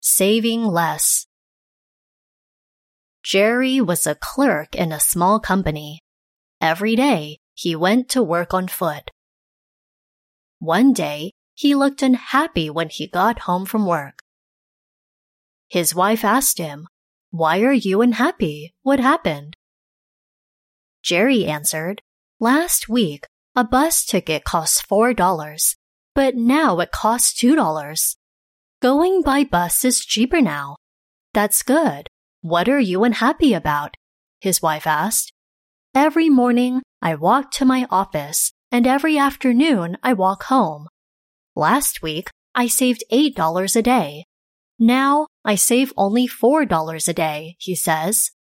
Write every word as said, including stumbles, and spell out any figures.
Saving less. Jerry was a clerk in a small company. Every day, he went to work on foot. One day, he looked unhappy when he got home from work. His wife asked him, "Why are you unhappy? What happened?" Jerry answered, "Last week, a bus ticket cost four dollars, but now it costs two dollars. Going by bus is cheaper now." "That's good. What are you unhappy about?" his wife asked. "Every morning, I walk to my office, and every afternoon I walk home. Last week, I saved eight dollars a day. Now, I save only four dollars a day," he says.